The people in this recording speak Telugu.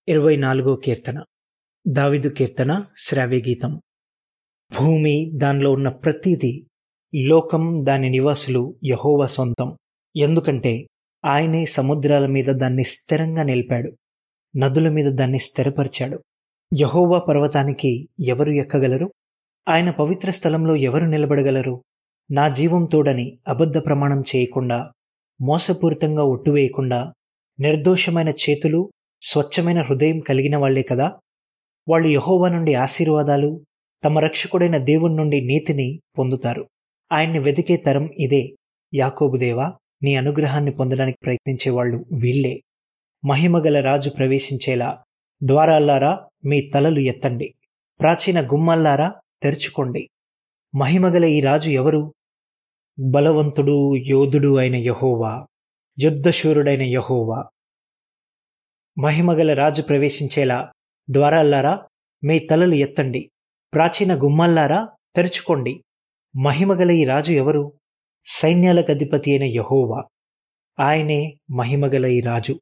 24 కీర్తన. దావీదు కీర్తన, శ్రావ్య గీతం. భూమి, దానిలో ఉన్న ప్రతిదీ, లోకం, దాని నివాసులు యెహోవా సొంతం. ఎందుకంటే ఆయనే సముద్రాల మీద దాన్ని స్థిరంగా నిలిపాడు, నదుల మీద దాన్ని స్థిరపరిచాడు. యెహోవా పర్వతానికి ఎవరు ఎక్కగలరు? ఆయన పవిత్ర స్థలంలో ఎవరు నిలబడగలరు? నా జీవం తోడని అబద్ధ ప్రమాణం చేయకుండా, మోసపూరితంగా ఒట్టు వేయకుండా, నిర్దోషమైన చేతులు, స్వచ్ఛమైన హృదయం కలిగిన వాళ్లే కదా. వాళ్ళు యెహోవా నుండి ఆశీర్వాదాలు, తమ రక్షకుడైన దేవుని నుండి నీతిని పొందుతారు. ఆయన్ని వెతికే తరం ఇదే. యాకోబు దేవా, నీ అనుగ్రహాన్ని పొందడానికి ప్రయత్నించే వాళ్ళు వీళ్లే. మహిమగల రాజు ప్రవేశించేలా ద్వారాల్లారా మీ తలలు ఎత్తండి, ప్రాచీన గుమ్మాల్లారా తెరుచుకోండి. మహిమగల ఈ రాజు ఎవరు? బలవంతుడు, యోధుడు అయిన యెహోవా, యుద్ధశూరుడైన యెహోవా. మహిమగల రాజు ప్రవేశించేలా ద్వారాల్లారా మీ తలలు ఎత్తండి, ప్రాచీన గుమ్మాల్లారా తెరుచుకోండి. మహిమగల ఈ రాజు ఎవరు? సైన్యాలకు అధిపతి అయిన యెహోవా, ఆయనే మహిమగల ఈ రాజు.